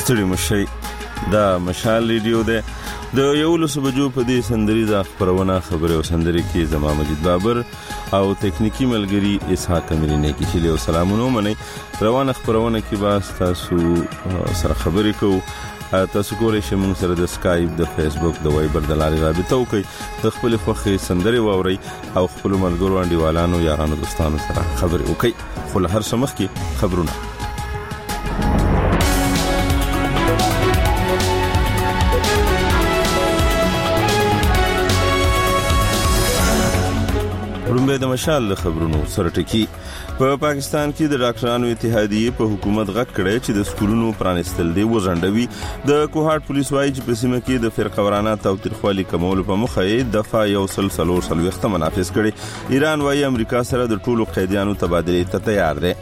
ستړي مشي دا مشال ریډیو ده د 11 بجو په دې سندریزه خبرونه خبره او سندري کې زما مجید بابر او تکنیکی ملګری اسحاق امرینه کې چې له سلامونو منی روانه خبرونه کې باس تاسو سره خبرې کوو تاسو کولای شئ موږ سره د سکایپ د فیسبوک د وایبر د لارې رابطه وکړئ د خپل خوښي سندري واوري او خپل ملګرو انډیوالانو یارانو دوستانو سره خبرې وکړئ خو له هر څه مخکې خبرونه رومبه د مشال خبرونو سره ټکی په پاکستان کې د ډاکټرانو اتحادیه په حکومت غږ کړی چې د سکولونو پرانستل دی وزندوي د کوهاټ پولیس وايي چې په سیمه کې د فرقوارانه توترخوالي کمول په مخه یې دفعه یو سلسله وخت منافذ کړي ایران وايي امریکا سره د ټولو قیدیانو تبادله ته تیار دی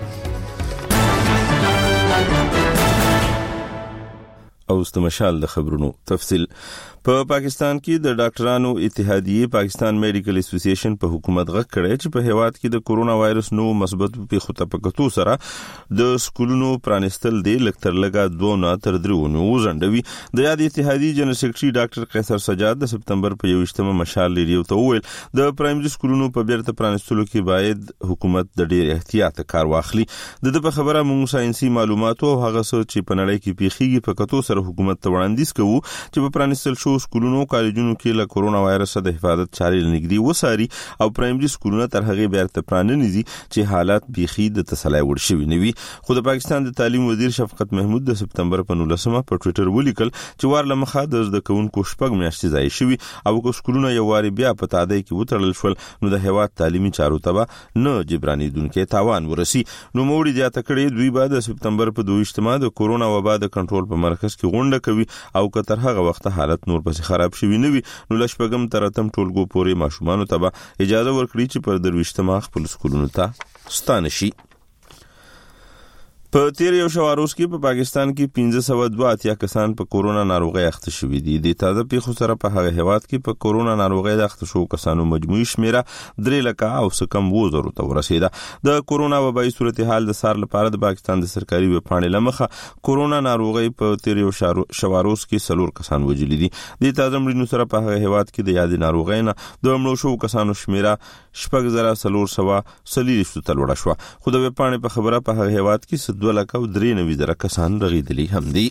او استمشال د خبرونو تفصیل په پاکستان کې د ډاکټرانو اتحادیه پاکستان میډیکل اسوسییشن په حکومت غږ کړی چې په هیواد کې د کورونا وایرس نو مثبت پیښو ته پکتو سره د سکولونو پرانستل دی لکتر لګا 2 نه تر 3 وزندوي د یاد اتحادیه جنرال سیکریټري ډاکټر قیصر سجاد د سپتمبر په 21مه مشال ریډیو ته وویل د پرایمري سکولونو په بیرته پرانستلو کې باید حکومت د ډیر احتیاط کار واخلي د په خبره موږ ساينسي معلومات او هغه څه چې په نړۍ کې پیښیږي پکتو سره حکومت ته وړاندیز کوي چې په پرانستل شو سکولونو کالجونو کې له کورونا وایرس د حفاظت چاري لنګدي وساري او پرایمري سکولونو تر هغه بیرته پراننځي چې حالات بيخي د تسلای ور شوی نوي خو د پاکستان د تعلیم وزیر شفقت محمود د سپتمبر په 19مه په ټوئیټر ولیکل چې وارله مخه د زده کوونکو شپږ میاشتې ځای شوی او کو سکولونو یو واری بیا په تادای کې وتړل شول نو د هیواد تعلیمي چارو ته نه جبرانی دونکو تاوان ورسي نو موړي د اتکړې دوی بعد د سپتمبر په 22مه د کورونا وبا د کنټرول په مرکز کې غونډه کوي او که تر هغه وخت حالت نور پسې خراب شوی نوي نو لشپګم ترتم ټولګو پورې ماشومان ته اجازه ورکړي چې پر 23مه خپل سکولونو ته ستانه شي په تیر یو شواروس کې په پاکستان کې 1582 کسان په کورونا ناروغي اخته شوي دي د تازه پیښو سره په هغه هیواد کې په کورونا ناروغي اخته شو کسانو مجموعي شمیره 3 لک او سکم وزرو ته ورسیده د کورونا وبای صورتحال د سار لپاره د پاکستان د سرکاري وپاڼې لمخه کورونا ناروغي په تیر یو شواروس کې 4 کسان وجلي دي د تازه مړینو سره په هغه هیواد کې د یاد ناروغي نه د مړو شو کسانو شمیره 6400 تلوړه شو خو د وپاڼې په خبره په هغه هیواد کې 2,93,000 کسان رغیدلی هم دي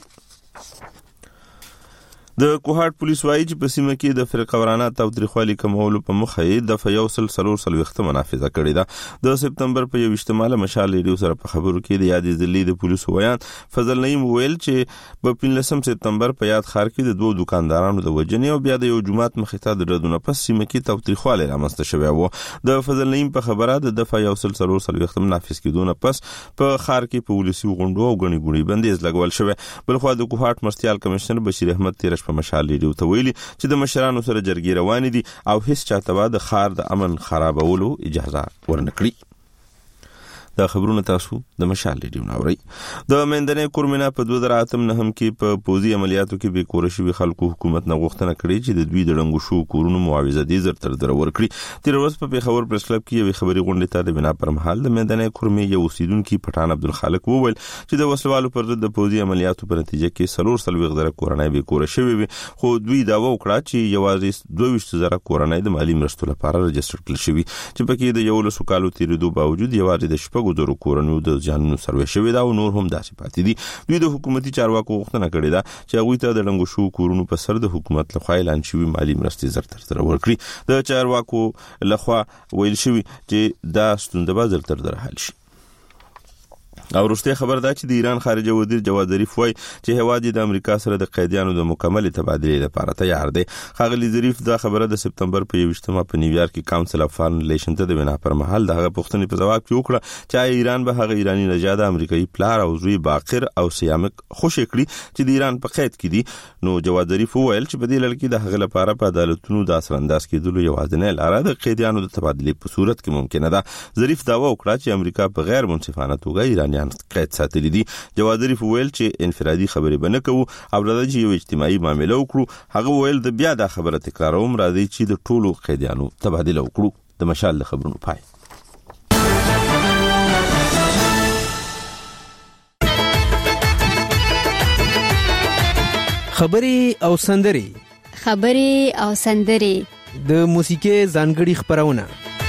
د کوهاټ پولیس وايي چې په سیمه کې د فرقوارانه توترخوالي کمول په مخه یې د فیو سلسله وخت منافذه کړې ده د سپتمبر په 21مه مشال ریډیو سره په خبرو کې د یادې ځلې د پولیسو ویان فضل نعیم ویل چې په 15 سپتمبر په یاد خار کې د 2 دکاندارانو د وجنې او بیا د یو جماعت مخې ته د ردونه پس سیمه کې توترخوالي رامنځته شوی و د فضل نعیم په خبره د فیو سلسله وخت منافذ کېدونه پس په خار کې په ولسی غونډو او غني بندیز لګول شوی بلخو د کوهاټ مرستيال کمشنر بشیر احمد تیرش په مشال ریډیو ته ویلي چې د مشرانو سره جرګې روان دي او هیڅ چاته د خار د امن خرابولو اجازه ورنکړي دا خبرونه تاسو د مشال ریډیو ناوړي د مندنې کورمینا په 2008 کې په پوزي عملیاتو کې به کورشي خلکو حکومت نه غوښتنه کړې چې د دوی د رنګو شو کورونو معاوضه دي زر تر در ورکړي تیر ورځ په خبر پریس کلب کې یو خبري غونډه ته د بنا پر مهال د مندنې کورمي یو اوسیدونکو پټان عبدالخالق وویل چې د وسلوالو پر ضد د پوزي عملیاتو په نتیجه کې 300 کورنۍ به کورشي وي خو دوی دا وکړه چې یوازې 22,000 کورنۍ د مالی مرستو لپاره رجستر کړل شوی چې پکې د 11 کالو تیریدو باوجود یوازې د شپږو کورنیو د ځانونو سروې شوی دا او نور هم داسې پاتې دي دوی د حکومتي چارواکو غوښتنه کړې ده چې هغه ته د رنګو شو کورونو په سر د حکومت لخوا اعلان شوی مالی مرستې زر تر ورکړي د چارواکو لخوا ویل شوی چې دا ستونزه به زر تر حل شي او وروسته خبر ده چې د ایران خارجه وزیر جواد ظریف وایي چې هیواد د امریکا سره د قیدیانو د مکمل تبادله لپاره تیار دی خاغلی ظریف دا خبره د سپتمبر په 21مه په نیویارک کې کاونسل اف فارن ریلیشن ته د بنا پر مهال دغه پوښتنې په جواب کې وکړه چې ایران به هغه ایرانی نژاد امریکایي پلار او زوی باقر او سیامک خوشی کړي چې د ایران په قید کې دي نو جواد ظریف وویل چې په دې لړ کې د هغه لپاره په عدالتونو د اثرانداز کېدلو یوازینی لاره د قیدیانو د تبادله په صورت کې ممکنه ده ظریف دا وکړه چې امریکا په غیر منصفانه توګه ایرانیان قید ساتلي دي جواد ظریف ویل چې انفرادي خبرې بنه کوو او راځي چې یو اجتماعي معاملې وکړو هغه ویل د بیا دا خبره تکراروم راځي چې د ټولو قیدیانو تبادله وکړو د مشال خبرونو پای خبرې او سندرې د موسیقي ځانګړي خبرونه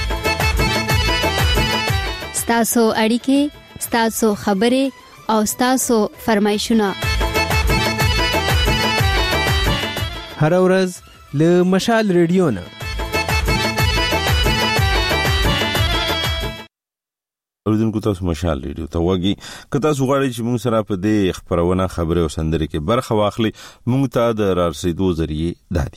ستاسو اړیکې، ستاسو خبرې او ستاسو فرمایشونه هر ورځ له مشال ریډیو نه. اوریدونکو تاسو مشال ریډیو ته وګورئ. که تاسو غواړئ چې موږ سره په دې خبرونه خبرې او سندرې کې برخه واخلئ، موږ ته د رارسېدو ذریعہ دادي.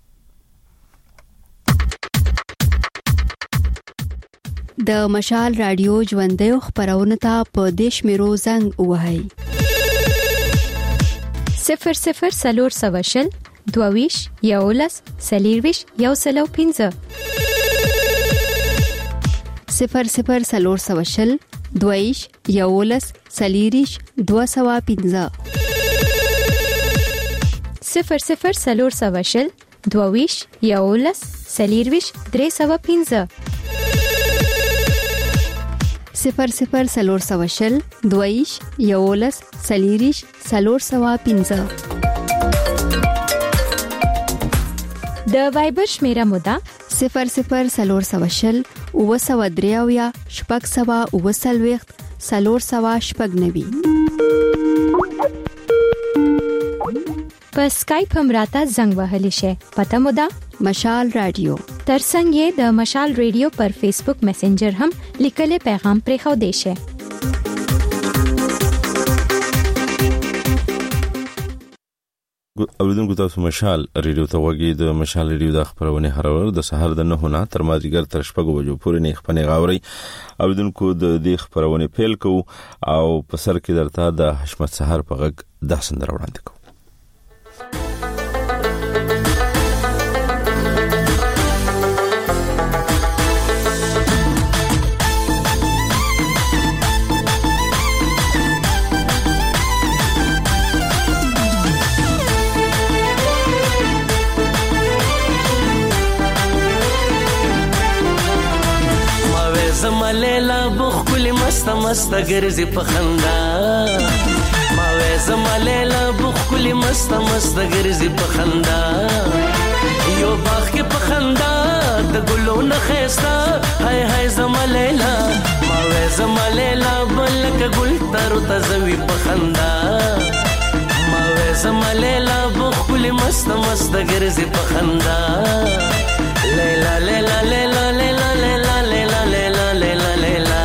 د مشال رادیو ژوندۍ خبرونه ته په دیش میرو زنګ وهاي 00 22 یولس سلیرویش یو سلو 15 00 22 یولس سلیریش 215 00 22 یولس سلیرویش 315 00 22 یولس سلیریش 315. د وایبر شمیره مودا 00 اوسودریاویا شپږ سوا اوسلويخت سلور سوا شپږ نوي. په سکایپ هم راته زنګ وهلی شي. پته مودا مشال رادیو. ترڅنګ د مشال رادیو پر فیسبوک میسنجر هم لیکلي پیغام پرې خو دی شي. اوریدونکو تاسو مشال ریډیو ته وګورئ. د مشال ریډیو د خبرونه هر ورځ د سحر د 9 نه تر مازیګر تر 6 بجو پورې نه خپنه غاوري. اوریدونکو د دې خبرونه پیل کو او په سر کې درته د حشمت سحر په غږ د سندره وړاندې کو. زمالیلا بخ کلی مست مست گرزی پخندا ما وې زمالیلا بخ کلی مست مست گرزی پخندا یو باغ کې پخندا د ګلو نه خيستا هاي هاي زمالیلا ما وې زمالیلا بلک ګل تر تزوی پخندا ما وې زمالیلا بخ کلی مست مست گرزی پخندا لیلا لیلا لیلا لیلا لیلا لیلا لیلا لیلا لیلا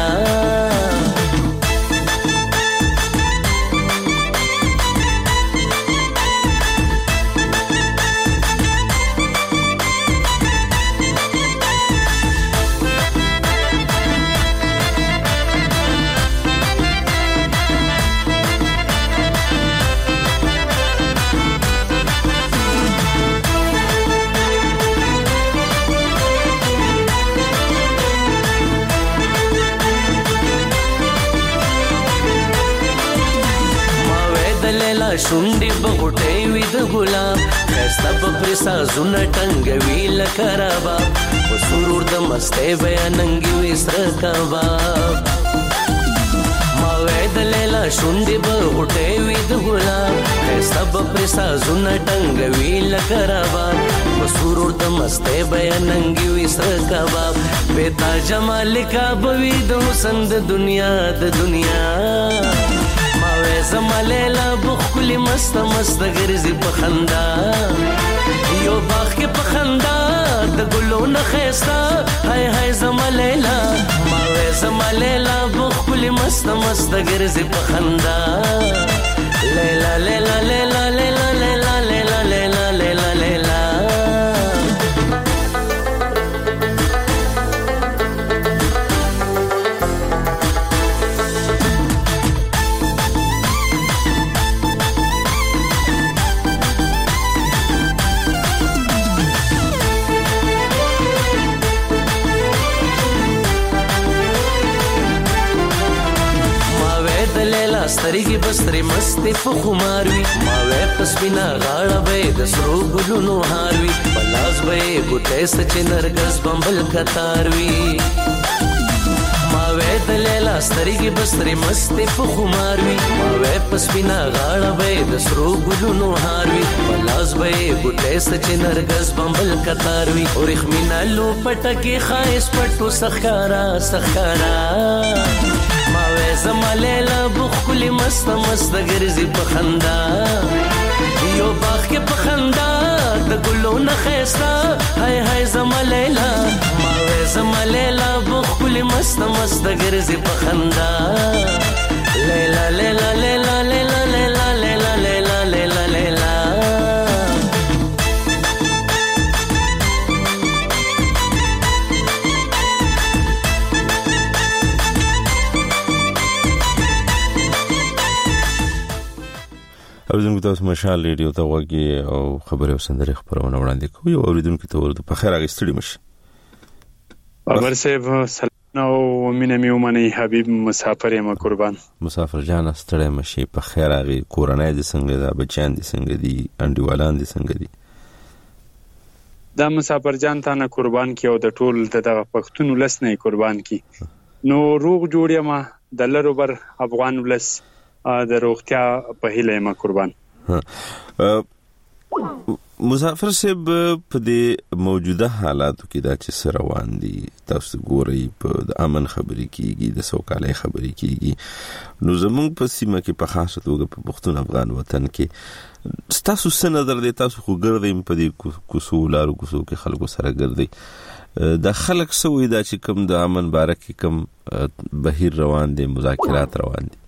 شونډي بغټي وي د ګلاب خسته په پرسا زونه ټنګوي لکرابا او سرور د مسته بیاننګي وي سر کباب ما وې د لیلا شونډي بغټي وي د ګلاب خسته په پرسا زونه ټنګوي لکرابا او سرور د مسته بیاننګي وي سر کباب بتا جمال کا بوي د حسن د دنیا زمالیلا بخ کلی مست مست گرزی پخندا یو باغ کې پخندا د ګلو نه خيستا هاي هاي زمالیلا ما وې زمالیلا بخ کلی مست مست گرزی پخندا لیلا لیلا لیلا لیلا لیلا لیلا لیلا لیلا لیلا سترګي بستري مستي په خماروي ما وې پسمینا غاړه به د سرو ګلونو هاروي پلاس به ګټه سچ نرګس بمبل کتاروي ما وې د لیلا سترګې بسترې مستې په خمار وي ما وې پسپینا غاړه وې د سرو ګلونو هار وي پلاس وې ګټې سچ نرګس بمبل کتار وي اورخ مینا لو پټکه خایس پټو سخارا سخارا ما وې زما لیلا بخل مست مست ګرځي په خندا یو باغ کې په خندا د ګلو نه خيستا هاي هاي زما لیلا ما وې زما لیلا بخل مست مست ګرځي په خندا لیلا لیلا لیلا لیلا لیلا لیلا لیلا لیلا لیلا اوریدونکو تاسو مشال ریډیو ته وګورئ او خبري او سندري خبرونه وړاندې کوي او اوریدونکو ته ورته په خیر راغستړي مشي خبر صاحب سلام او مینه می ومني حبيب مسافر یم قربان مسافر جان ستړی مشي په خیر راغي کورنۍ دي څنګه دا بچان دي څنګه دي انډیوالان دي څنګه دي دا مسافر جان ته نه قربان کی او د ټول دغه پښتون ولسنه قربان کی نو روغ جوړ یم د لروبر افغان ولس د روغتیا په هیله ما قربان مسافر صاحب په دې موجوده حالاتو کې دا چې روان دي تاسو ګورئ په امن خبري کیږي د سوکالۍ خبري کیږي نو زموږ په سیمه کې په خاصه توګه په پښتون افغان وطن کې تاسو څه نظر دی تاسو خو ګرځئ په دې کوڅو لارو کوڅو کې خلکو سره ګرځئ د خلک سوې دا چې کوم د امن باره کې کوم بهیر روان دي مذاکرات روان دي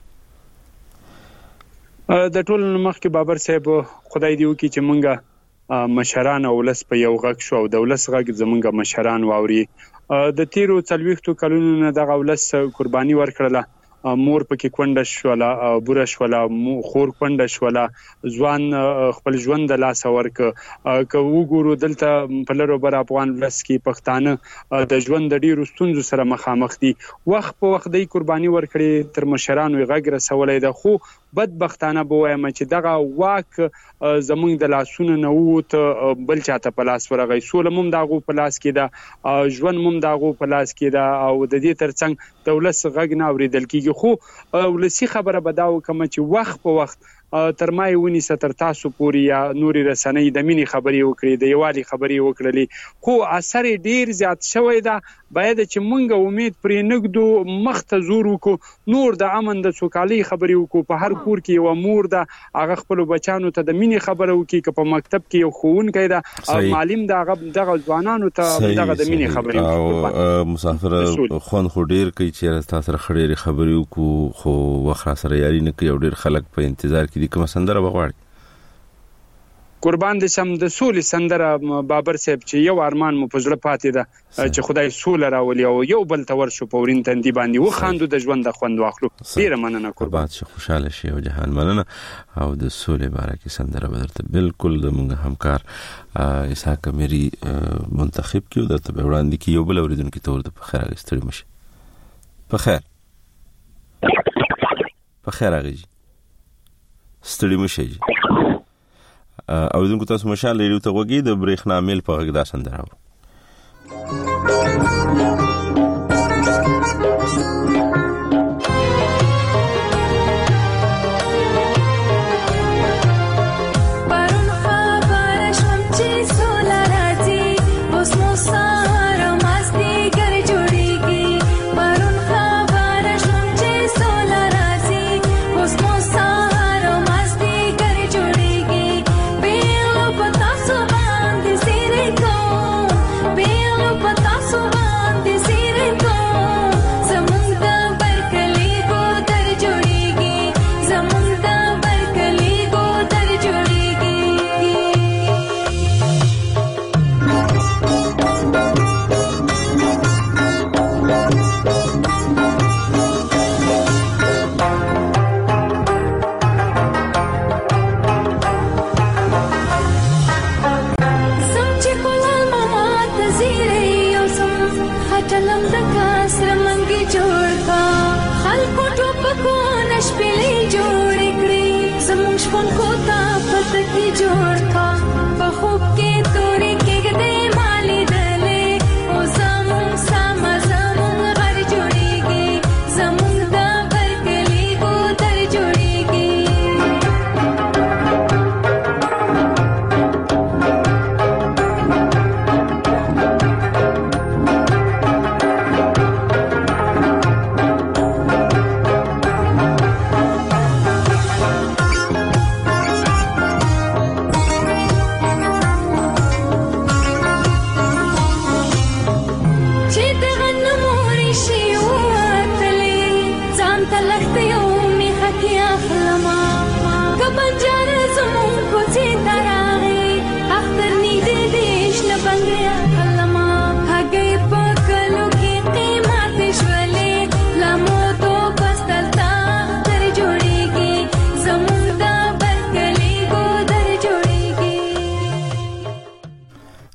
د ټول مخکې بابر صاحب خدای دی وکي چې مونږه مشران او ولس په یو غږ شو او د ولس غږ زمونږه مشران واوري د تیرو 40 کلونو نه د ولس قرباني ورکړله مور پکې کونډه شولا بوره شولا خور کونډه شولا ځوان خپل ژوند د لاس ورک که وګورو دلته په لرو بر افغان ولس کې پښتانه د ژوند د ډیرو ستونزو سره مخامخ دي وخت په وخت د قرباني ورکړي تر مشرانو غږ رسولای ده خو بدبختانه به وایم چې دغه واک زمونږ د لاسونو نه ووت بل چاته په لاس ورغی سول مم دغه په لاس کې ده ژوند مم دغه په لاس کې ده او د دې ترڅنګ دولت غږ نه اوریدل کیږي خو ولسی خبره بداو کوم چې وخت په وخت تر مای ونی ستر تاسو پوری یا نوري رسنۍ د مینی خبري وکړي د یوالي خبري وکړلې خو اثر ډیر زیات شوی دا باید چې مونږ امید پرې نګدو مخته زور وکړو نور د امن د سوکالۍ خبري وکړو په هر کور کې یو مور د هغه خپل بچانو ته د مینی خبره وکړي که په مکتب کې یو خوونکی دا معلم دغه ځوانانو ته دغه د مینی خبري وکړي مسافر خون خو ډیر کوي چې تاسو سره خړې خبري وکړو خو وخت سره یاري نه کوي ډیر خلک په انتظار کې دي کوم سندره بغواړي قربان دې سم د سولې سندره بابر صاحب چې یو ارمان مو پزړه پاتې ده چې خدای سول راولي او یو بل تور شو پورین تندې باندې و خاندو د ژوند د خوند واخلو ډیره مننه قربان شي خوشاله شي او جهان مننه او د سولې باره کې سندره بدرته بالکل د موږ همکار اسحاق مری منتخب کیو درته وړاندې کی یو بل اوریدونکو ته ورته په خیر غستړي مشي په خیر راغی ستړي مشي او دغه تاسو مشال لري ته وګي د برېښنا میل په غږ دا سندره Thank you.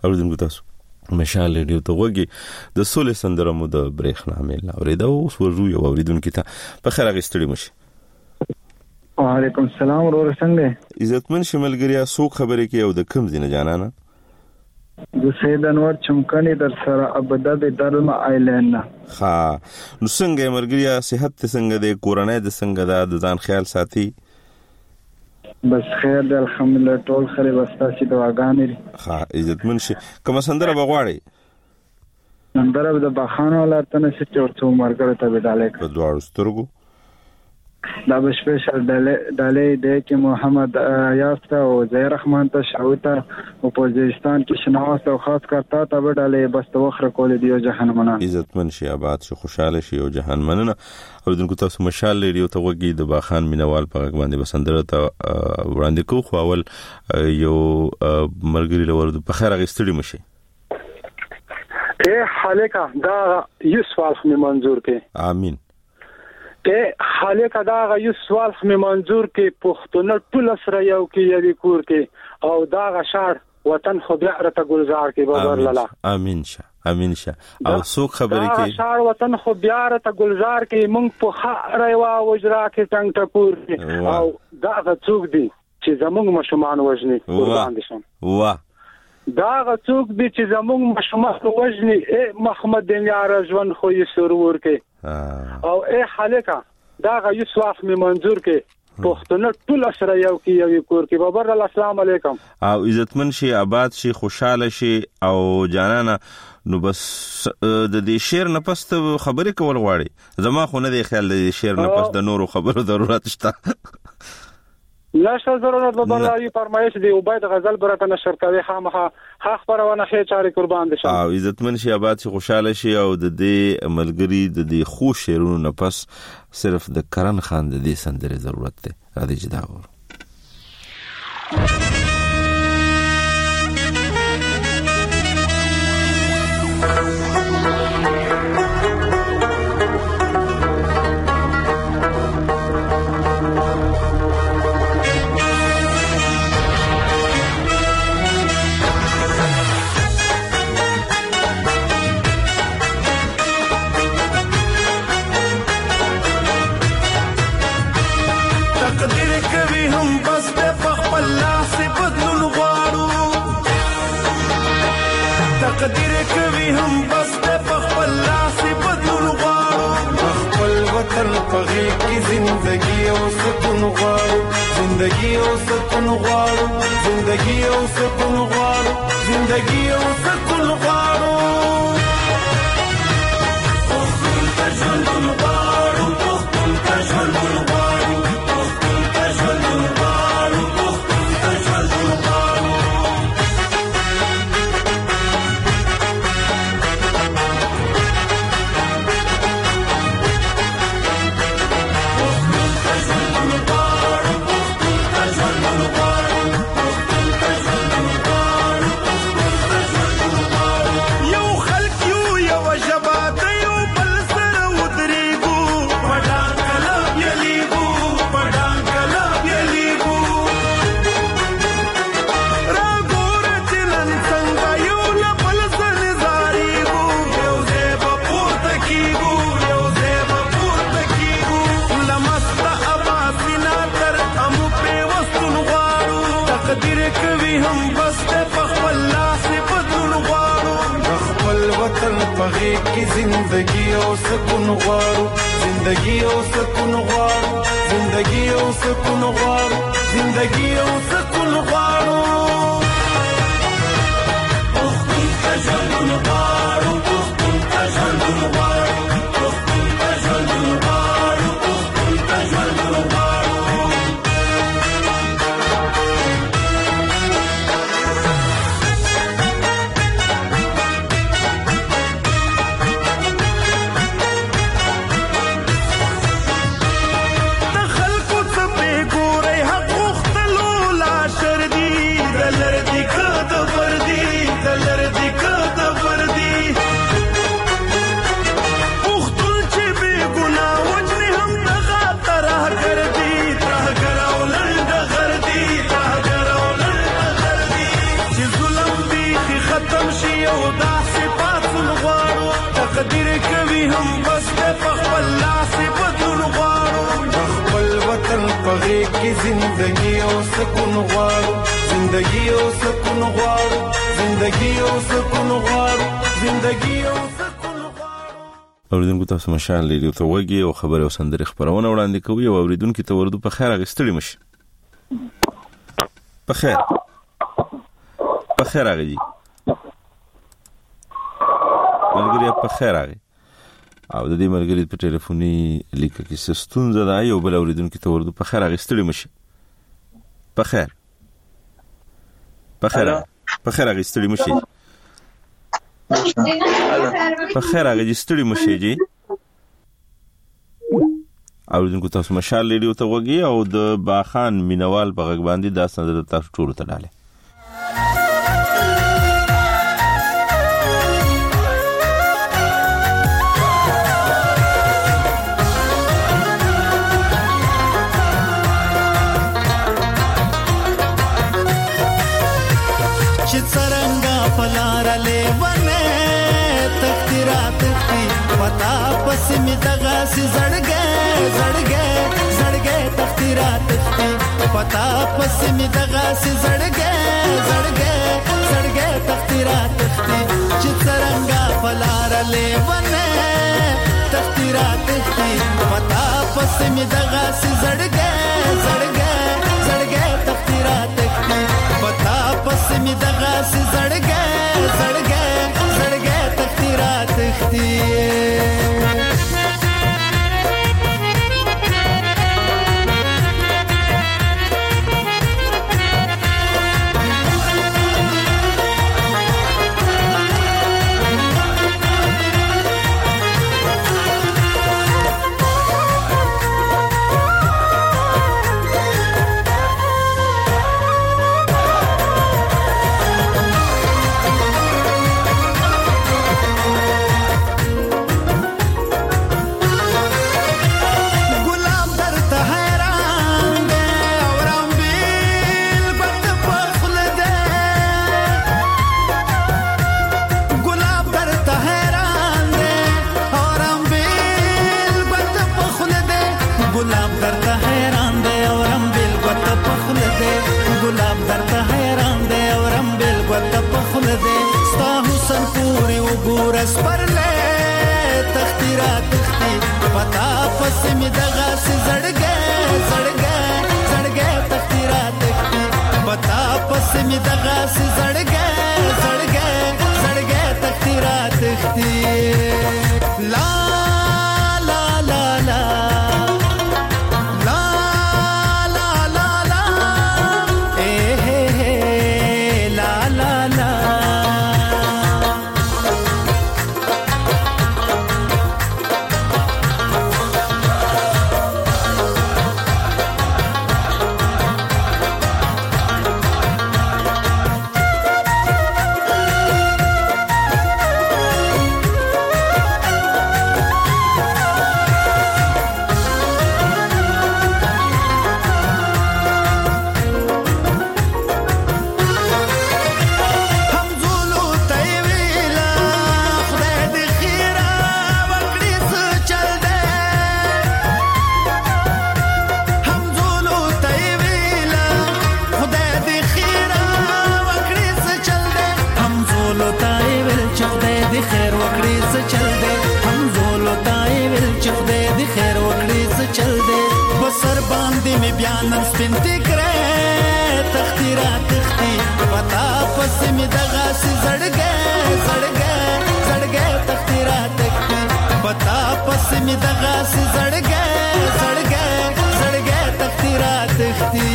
اوریدونکو تاسو مشال ریډیو ته وګي د سولې سندره مو د برېښنا مېل اوریدا اوس ورو یو اوریدونکو ته په خیر غستړي مشي. وعلیکم السلام ورور څنګه عزتمن شملګریا سو خبرې کې او د کم زینه جانانا د سید انور چمکني در سره ابدا به درما آیلند ها نو څنګه مرګریا صحت څنګه د کورونای د څنګه د ځان خیال ساتي بس خیر د الحمدلله ټول خیر واسطه چې دواګانې ها عزتمن شي کوم سندره بغواړي نندره د بخانو ولاتنه چې ورته مرګره ته بداله په دوړو سترګو دا به سپیشل ډالې د کې محمد یاسر او زهیر رحمان ته شاوته او پوزیستان کې شناوس او خاص کرتا ته به ډالې بس توخره کول دی جهان مننه عزتمن شي آباد شي خوشاله شي او جهان مننه او دغه تاسو مشال ریډیو ته وګي د باخان مینوال په غږ باندې بسندره ته وړاندې کو خو اول یو مرګري لور په خیر غستړي مشي حالکا دا یو سوال خو منظور کې امين حالکا دا یو سوال خو منظور کې پښتون ټول سره یو کې یوي کور کې او دا غشار وطن خو بیا رته گلزار کې بابر لاله امين شه او څوک خبرې کې غشار وطن خو بیا رته گلزار کې مونږ په خره وا وجرا کې څنګه ټکور او دا څوک دي چې زمونږ مشمان وژني قربان دي شم دا څوک دي چې زمونږ مشمان وژني محمد دنیار ژوند خو یې سرور کې او حالکا دا یو سوال می منظور کې پښتون ټول سره یو کې یو کور کې بابر السلام علیکم او عزتمن شي آباد شي خوشاله شي او جانانه نو بس د دې شعر نه پس خبرې کول غواړي زما خو نه دی خیال د شعر نه پس د نورو خبرو ضرورت شته نشه ضرورت به بلای فرمایش دی او باید غزل برته نشر کوي خامخه حق پرونه خې چاري قربان دي شه او عزتمن شي آباد شي خوشاله شي او د دې عملګری د دې خو شعرونو نه پس صرف د کرن خان د دې سندره ضرورت ده راځي چې دا وره تقدیر کوي هم بس په خپل لاس بدلون غواړو خپل وطن په غېږ کې زندګي او سکون غواړو زندګي او سکون غواړو زندګي او سکون غواړو زندګي او سکون غواړو خپل ته ژوند غواړو خپل ته ژوند غواړو خپل ته ژوند غواړو خپل ته ژوند غواړو زندگی او سکون غواړو زندگی او سکون غواړو زندگی او سکون غواړو زندگی او سکون غواړو خپل ته ژوند غواړو خپل ته ژوند غواړو خپل ته ژوند غواړو خپل ته ژوند غواړو او داسې پاتون غواړو تقدیر کوي هم بس په خپل لاس بدلون غواړو خپل وطن په غېږ کې زندګي او سکون غواړو زندګي او سکون غواړو زندګي او سکون غواړو زندګي او سکون غواړو. اوریدونکو تاسو مشال ریډیو ته وګورئ او خبره او سندري خبرونه وړاندې کوي او اوریدونکو ته ورته په خیر غستړي مش په خیر راغی ملګری په خیر راغی او د دې ملګری په ټلیفوني لیکه کې ستونزه ده یو بل اوریدونکو ته ورته په خیر غستړي مش په خیر غستړي مش په خیر غستړي مش جی اوریدونکو تاسو مشال ریډیو ته وګورئ او د باخان مینوال په غږ باندې دا سندره تاسو ټول ته ډاله. چې څرنګه پلار لیونه تقدیرات کی پتا پس می دغه سي زړګې تقدیرات کی پتا پس می دغه سي زړګې تقدیرات کی چې څرنګه پلار لیونه تقدیرات کی پتا پس می دغه سي زړګې تقدیرات کی پتا پس می دغه سي زړګې تقدیرات کی. ګورس پرله تخدیرات کی پتا پس می دغه سي زړګې تخدیرات کی پتا پس می دغه سي زړګې تخدیرات کی. لا لا لا لا بیانم سپینتی کرے تخدیرات کی پتا پس می دغه سي زړګې تخدیرات کی پتا پس می دغه سي زړګې تخدیرات کی.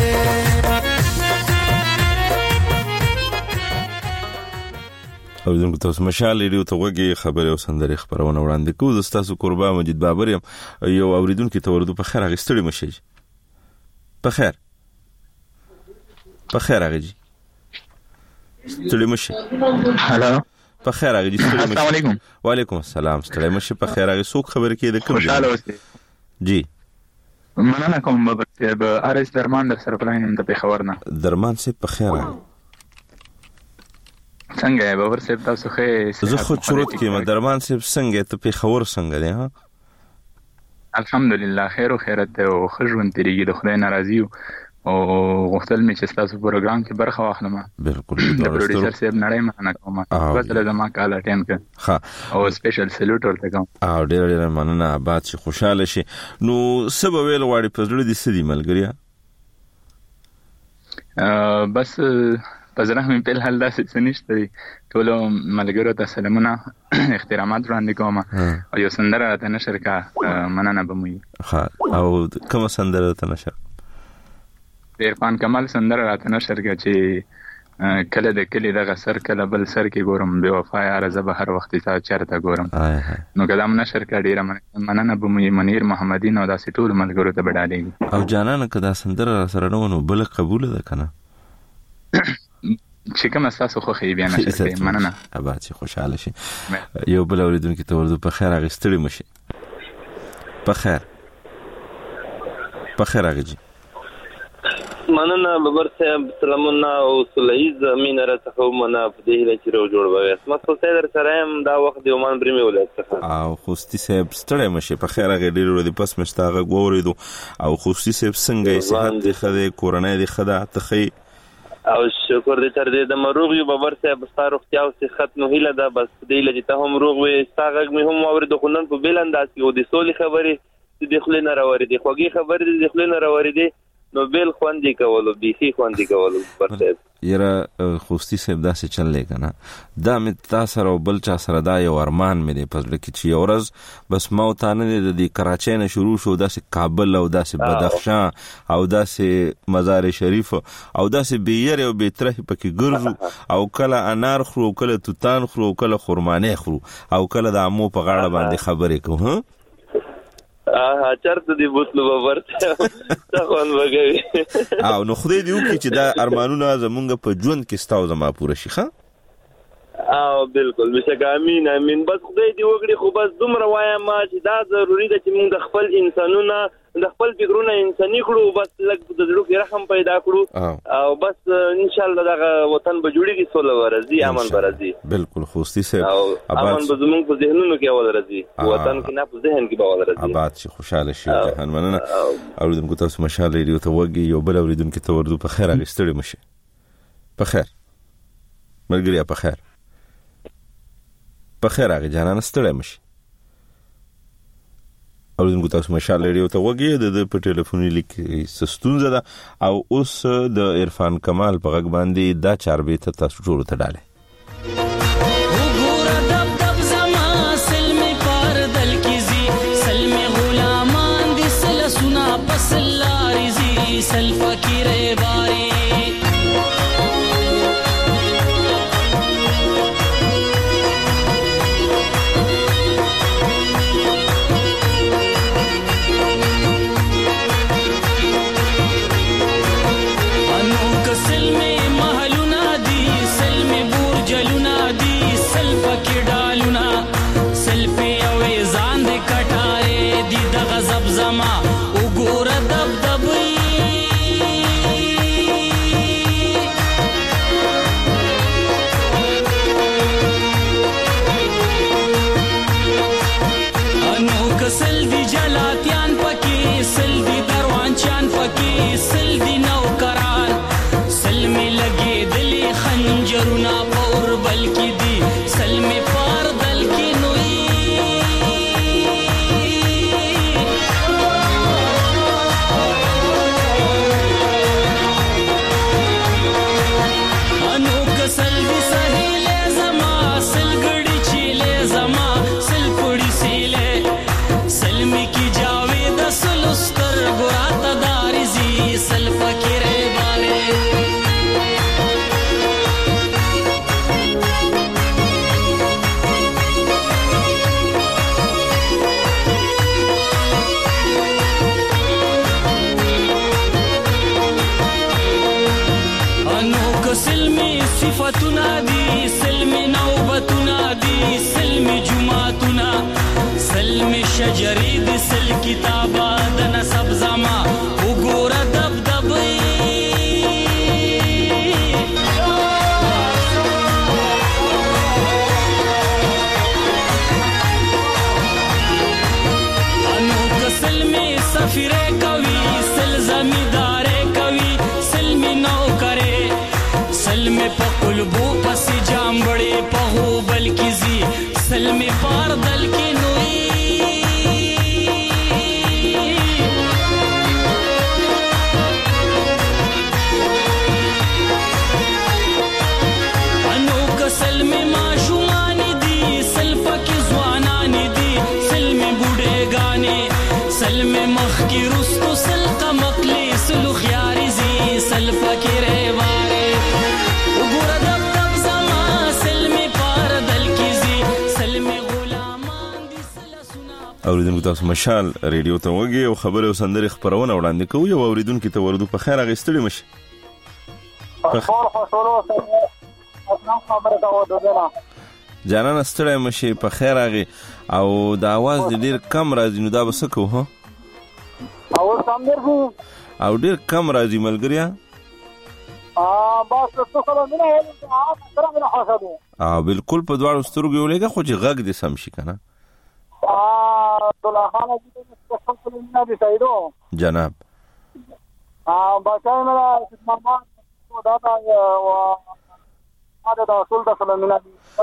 اوریدونکو تاسو مشال ریډیو ته وګورئ خبره او سندري خبرونه وړاندې کوو. تاسو قربا مجید بابر يم یو اوریدونکو ته ورته په خیر غستړي مشي په خیر راغی ستړي مشي. هالو په خیر راغی ستړي مشي. السلام علیکم. وعلیکم السلام. ستړي مشي په خیر راغی. څوک خبر کې د کوم جی مننه کوم بابر صاحب ارس درمان در سره پلاین د پیښور نه درمان صاحب په خیر راغی. څنګه باور صاحب تاسو خې زه خو چروت کې درمان صاحب څنګه ته په خبر څنګه دی ها الحمدلله خیر او خیرت او خجون تیریږي د خدای ناراضي او غوښتل مې چې تاسو پروګرام کې برخه واخلم بالکل د پروډوسر صاحب نړۍ مننه کوم بس له ما کال اټین کړ ها او سپیشل سلوټ ورته کوم او ډېر مننه آباد شي خوشاله شي نو سبا ویل غواړي په زړه دي سدي ملګریا بس په ځنه مې په حال داسې څه نشته ټول ملګرو ته سلامونه احترامات وړاندې کوم او یو سندره ته نشر کا مننه به مې ها او کوم سندره ته نشر عرفان کمال سندره راته نشر کا چې کله د کلی دغه سر کله بل سر کې ګورم بے وفا یاره زه به هر وخت تا چرته ګورم نو کلام نشر کا ډیره مننه به مې منیر محمدي نو داسې ټول ملګرو ته بډالېږي او جانانه کدا سندره سره نو بل قبول ده کنه چې کوم اساس خو خې بیان شي مننه آباد شي خوشاله شي یو بل اوریدونکو ته ورته په خیر اغستړي مشي په خیر اغجي مننه ببر صاحب سلامونه او سلیز امین راته مننه په دې لاره چې رو جوړ وای اسمت صاحب در سره هم دا وخت دی ومن برمه ولایت څخه او خوستي صاحب ستړی مشه په خیر هغه ډیر ورو دی پس مشتاغه غوړیدو او خوستي صاحب څنګه صحت دی خده کورونه دی خده تخی او شکر دې تر دې د مروغ یو ببر صاحب ستاره اختیا او صحت نو هیله ده بس دې لږ ته هم روغ وي ستاغه مې هم اورید خلن په بل انداز کې او د سولې خبرې د خلینو راوړې دي خوږی خبرې د خلینو راوړې دي نو بیل خواندې کولو بيخي خواندې کولو پرته یره خوستي صاحب داسې چلې کنه دا مې تاسو او بل چا سره دا یو ارمان مې دی پزړه کې چې ورځ بس موتانه د کراچۍ نه شروع شو داسې کابل او داسې بدخشان او داسې مزار شریف او داسې بیر او بیتره پکې ګرځو او کله انار خرو کله توتان خرو کله خرمانه خرو او کله د عمو په غاړه باندې خبرې کوم ها چرته دی بوتلو ورته څنګه وګوي او نو خدای دې وکړي چې دا ارمانونه زمونږ په ژوند کې ستاسو زما پوره شي ښه او بالکل مشه امين امين بس خدای دې وکړي خو بس دومره وایم چې دا ضروری ده چې موږ د خپل انسانونه د خپل فکرونه انساني کړو بس لږ د زړه کې رحم پیدا کړو او بس ان شاء الله دا وطن به جوړيږي سوله ورزي امن برزي بالکل خوستي صاحب امن به زموږ په ذهنونو کې اول راځي وطن کې نه په ذهن کې به اول راځي آباد شي خوشاله شي جهان مننه اوریدونکو تاسو مشال ریډیو ته وګي یو بل اوریدونکو ته ورته په خیر اغستړي مشه په خیر مرګریا په خیر هغه جانان ستړی مشي اوریدونکو تاسو مشال ریډیو ته وګي د په ټلیفوني لیک سستونزه ده او اوس د عرفان کمال په غږ باندې دا چاربې ته تاسو ټول ته ډاله گلبو پس جامبڑے پہو بلکی زی سلمی پار دل کی نوئی انو کا سلمی معشومانی دی سلفا کی زوانانی دی سلمی بوڑے گانے سلمی مخ کی رستو سلقا مقلی سلو خیاری زی سلفا کی ریوارے گورا دب دب زمان سلمی پار دل کی زی سلمی غلامان دی سلا سنا. اوریدونکو تاسو مشال ریډیو ته وګورئ او خبره او سندري خبرونه وړاندې کوي او اوریدونکو ته ورودو په خیر هغه ستړي مشي. جانان ستړي مشي په خیر هغه او د आवाज ډیر کم راځي نو دا بس کو ها او سمندر او ډیر کم راځي ملګریا بس څه خبره نه وایي سره نه حسابه بالکل په دواړو سترګو ولګه خو چې غږ دې سم شي کنه دلته خانه دې څه نه دي سایدو جناب بچای مله ماما دا دا ټول د سلامونه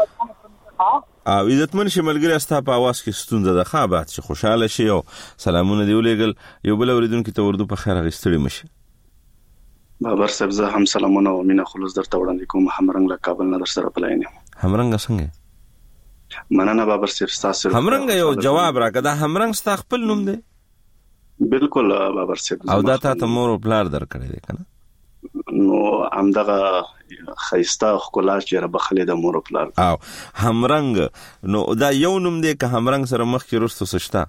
عزتمن شي ملګری استا په आवाज کې ستونزه ده ښه بات چې خوشاله شي او سلامونه دی ولېګل یو بل اوریدونکو ته ورده په خیر غستړي مشي. بابر صاحب زه هم سلامونه او مینا خلوص درته وړاندې کوم. همرنګ له کابل نه در سره پلاینه. همرنګ څنګه؟ مننه بابر صاحب تاسو. همرنګ یو جواب راکړه دا همرنګ ستا خپل نوم دی؟ بالکل بابر صاحب. او دا ته مور او پلار درکړی دی کنه؟ نو همدغه خیسته خکولا چې را بخلې د مور پلار او همرنګ نو دا یو نوم دی که همرنګ سره مخ کې رستو سشتا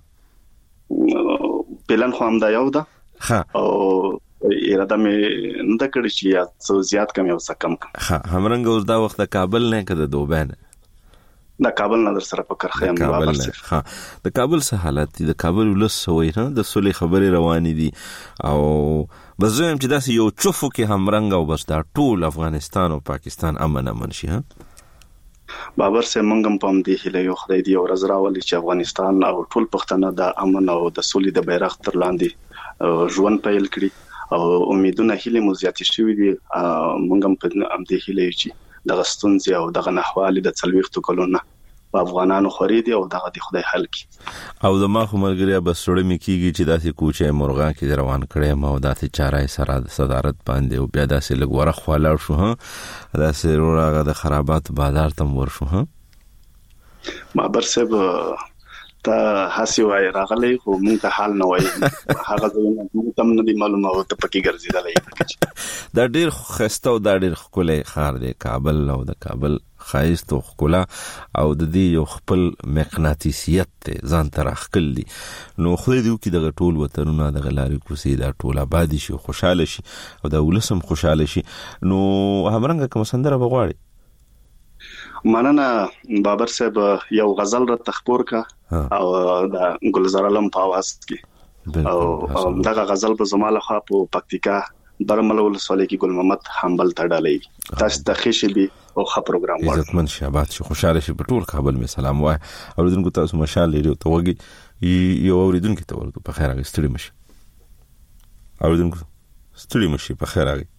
پلان خو هم دا یو ده ها او اراده مې نه کړی چې یا څو زیات کم یو څه کم ها همرنګ اوس دا وخت کابل نه کده دوبه نه د کابل نه در سره فکر خیم بابا ها د کابل څه حالت دي د کابل ولسوي نه د سولې خبرې روانې دي او بزویم چې داسې یو چوفو کې همرنګ او بس دا ټول افغانستان او پاکستان امن شي ها بابر سه منګم پم دی هله یو خدای دی ورځ راولي چې افغانستان او ټول پښتانه د امن او د سولې د بیرغ تر لاندې ژوند پیل کړي او امیدونه هله مو زیاتې شوې دي منګم په ام دی هله چې د غستونځي او دغه نحوالي د څلويختو کلونه په افغانانو خوري دي او دغه دی خدای حل کی او د ما خو ملګری بس سړی میکیږي چې داسې کوچه مرغان کې روان کړي ما او داسې چارای سره صدارت باندې او بیا داسې لګ ورخ خلاړ شو ها داسې روغه د خرابات بازار تم ور شو ها ما برسب ته حسی وای راغلی خو مونږ ته حال نه وای هغه زموږ تم نه دی معلومه او ته پکې ګرځیدلې دا ډیر خسته او دا ډیر خولې خار دی کابل او د کابل خایست او خلا او د دې یو خپل مغناطیسیت ځان تر خپل دي نو خو دې کې د ټول وطنونو د غلاري کوسي دا ټول آبادی شي خوشاله شي او دا ولسم خوشاله شي نو همرنګ کوم سندره بغواړي مننه بابر صاحب یو غزل را تخپور کا او دا ګلزار علم په आवाज کې او دغه غزل په زماله خو په پکتیکا برملول سولې کې ګل محمد حنبل تړلې تاسو د خېشي بي او ښه پروګرام وایي عزتمن شابات شي خوشاله شي په ټول کابل می سلام وای اوریدونکو تاسو مشال لري ته وګي یو اوریدونکو ته ورته په خیر غستړي مشي اوریدونکو ستړي مشي په خیر غي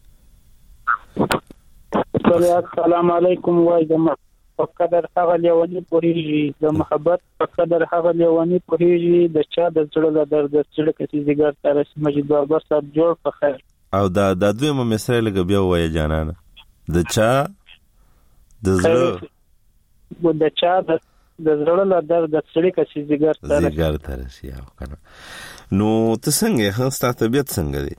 السلام علیکم وای جماعت په قدر هغه لیونی پوریږي د محبت په قدر هغه لیونی پوریږي د چا د زړه د درد سره کسي زیګر تر مجید بابا صاحب جوړ په خیر او دا دویمه مصرې لګ بیا وای جانانه د چا د زړه له درد سره کسي زیګر تر سیاو کنه نو ته څنګه هستا طبيعت څنګه دی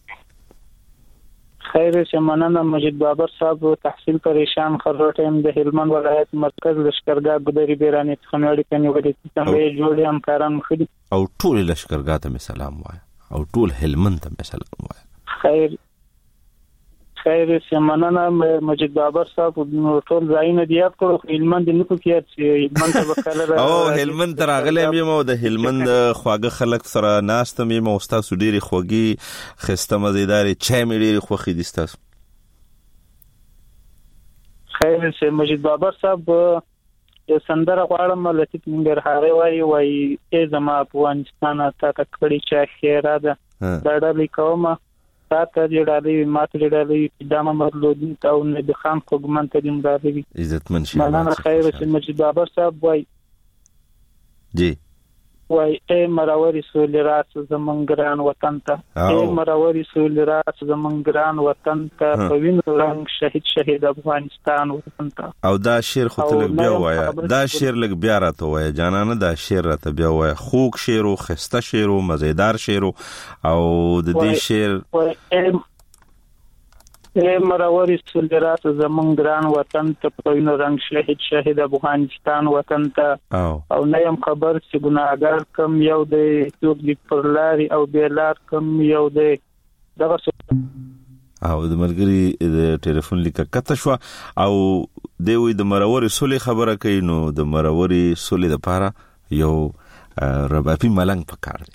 خیر شمنانه مجید بابر صاحب تحصیل پریشان خروټ هم د هلمند ولایت مرکز لشکرګاه ګدری بیرانی خنوړی کني ولې څنګه جوړي همکاران مخدي او ټول لشکرګاه ته سلام وای او ټول هلمند ته سلام وای خیر شمنانه مجید بابر صاحب ټول ځاینه دی یاد کړو هلمند نه کوي چې هلمند ته وکړه او هلمند تر اغله مې د هلمند خواږه خلک سره ناشته مې موستا سډيري خوږي خسته مزیدار چای مې ډېری خوخي دي تاسو خیر شه مجید بابر صاحب یو سندره غواړم لطیف ننګرهاري وای ای زما افغانستان ته کړي چې خیره ده دا ډلې کومه تاته جوړالي ماته جوړالي دامه مرلودي او نبي خان خوګمن ته دیم راوي عزتمن شه مولانا خیر چې مجید بابر صاحب وای جی وای اے مراوري سولې راس زمونږ ګران وطن ته اے مراوري سولې راس زمونږ ګران وطن ته په وینو رنگ شهید افغانستان وطن ته او دا شعر خو ته بیا وایا دا شعر لګ بیا راته وایا جانانه دا شعر راته بیا وایا خوږ شعر او خسته شعر او مزیدار شعر او د دې شعر اے مراوري سولې راس زمونږ ګران وطن ته په وینو رنگ شهید افغانستان وطن ته او نه يم خبر چې ګناهګار کم یو دی څوک دی پر لاري او بیلار کم یو دی دغه او د مرګري د ټلیفون لیکه کته شو او دی وی د مراوري سولې خبره کوي نو د مراوري سولې لپاره یو ربابي ملنګ پکار دی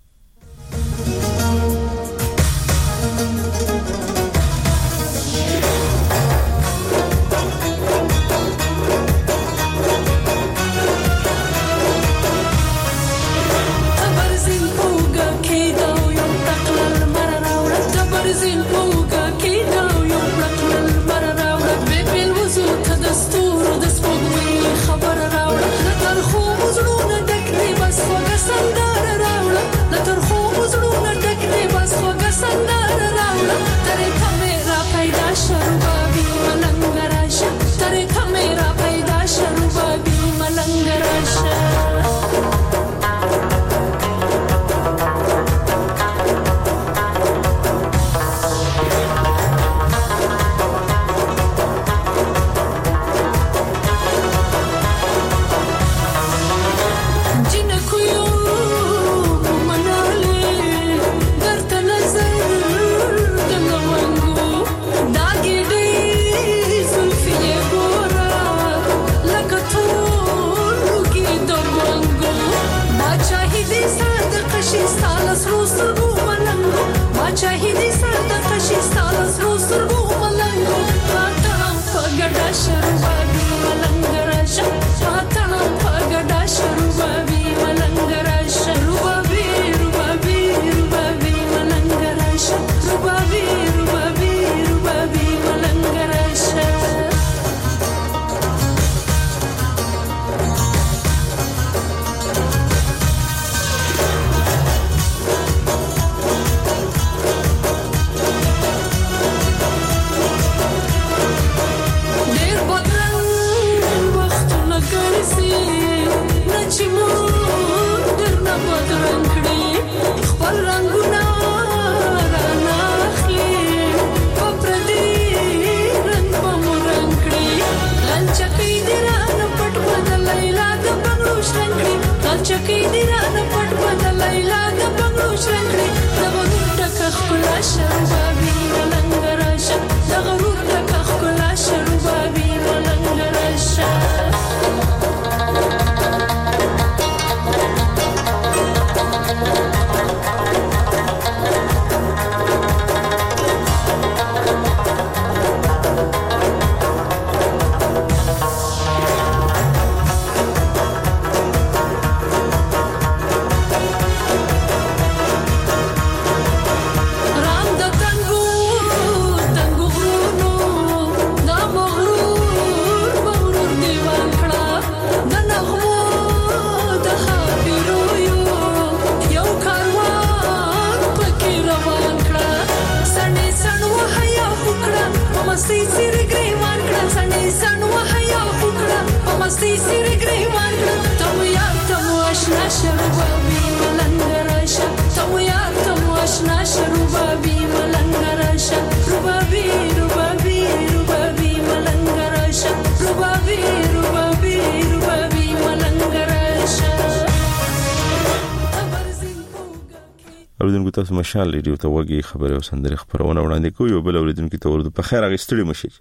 اوریدونکو تاسو مشال ریډیو ته وګي خبره او سندره خبرونه وړاندې کوي او بل اوریدونکو ته ورته په خیر اغستړي مشي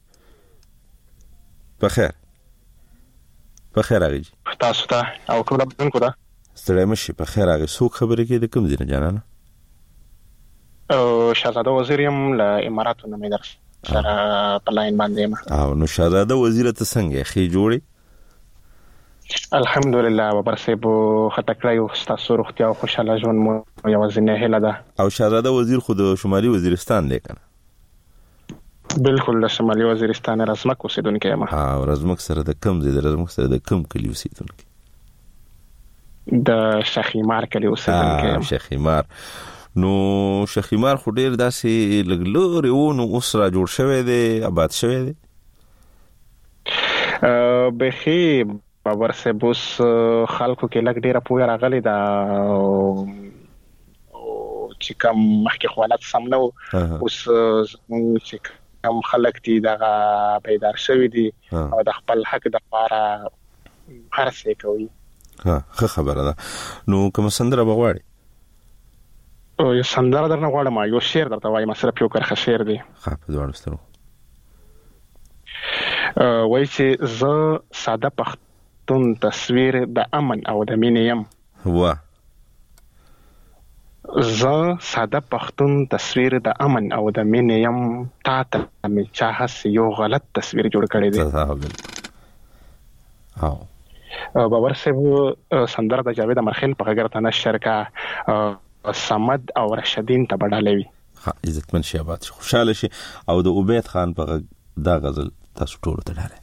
په خیر اغي تاسو ته او کوم اوریدونکو ته ستړي مشي په خیر اغي څوک خبره کوي د کوم ځای نه جانانه او شهزاده وزیر يم له اماراتو نه مې در سره په لاین باندې او نو شهزاده وزیر ته څنګه خې جوړي الحمدلله بابر صاحب خټکړی او تاسو روغتیا او خوشاله ژوند مو یوازینی هیله ده. او شهزاده وزیر خو د شمالي وزیرستان دی کنه؟ بالکل د شمالي وزیرستان رزمک اوسیدونکی یم. او رزمک سره د کم ځای د رزمک سره د کم کلی اوسیدونکی؟ د شخیمار کلی اوسیدونکی یم. شخیمار. نو شخیمار خو ډیر داسې لګلوري و نو اوس را جوړ شوی دی، آباد شوی دی؟ بخي بابر صاحب اوس خلکو کې لګ ډیره پوهه راغلی ده چې کوم مخکې حالات سم نه وو، اوس چې کوم خلک دي دغه بیدار شوي دي او د خپل حق دپاره هر څه کوي. ښه خبره ده. نو کومه سندره به غواړې؟ یو سندره درنه غواړم، یو شعر درته وایم، صرف یو کرښه شعر دی. ښه په دواړو سترګو. وایي چې زه ساده پښتون تصویر د امن او د مینې یم. زه ساده پښتون تصویر د امن او د مینې یم، تا ته مې چا هسې یو غلط تصویر جوړ کړی دی. بابر صاحب سندره د جاوید امرخیل په غږ راته نشر کا، صمد او رشدین ته بداله وي. عزتمن شي، آباد شي، خوشاله شي. او د عبید خان په غږ دا غزل تاسو ټول ته ډاره.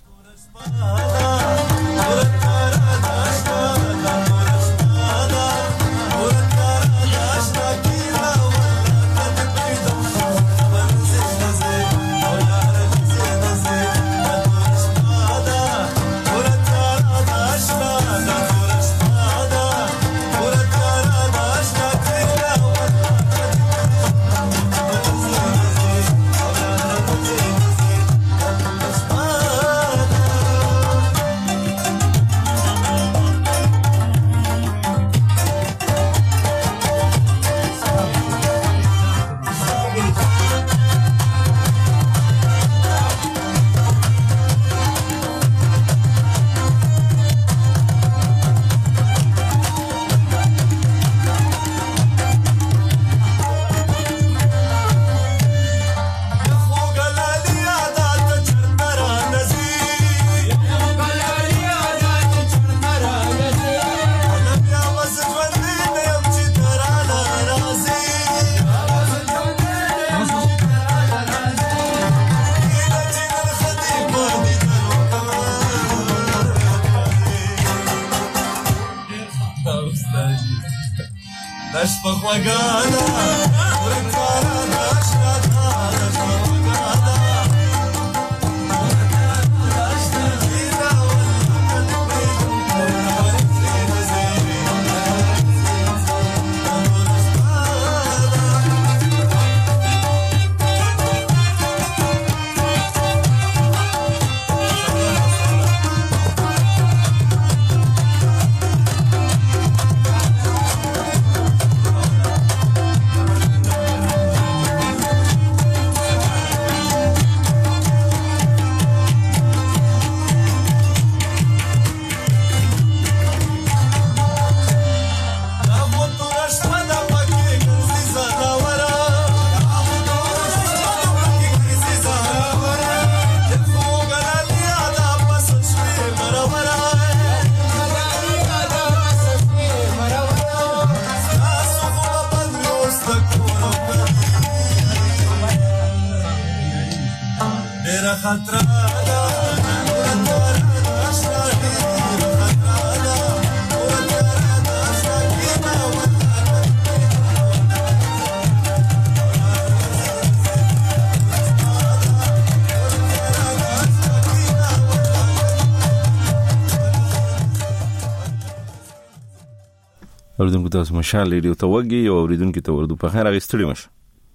اوریدونکو تاسو مشال ریډیو ته وګي او اوریدونکو ته ورته په خیر اغستړي مشه.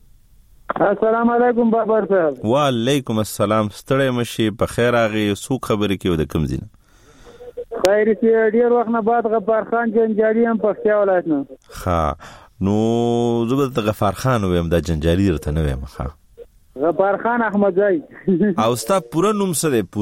السلام علیکم بابر صاحب. وعلیکم السلام. ستړي مشه په خیر اغي سو خبرې کې د کم زینه. خیر چې ډیر وخت نه بعد غفار خان جنجالي هم پښتیا ولایت نه. ها نو زبد غفار خان ویم د جنجالي درته نه ویم. ها غفار خان احمدزئی. او ستا پورا نوم څه دی؟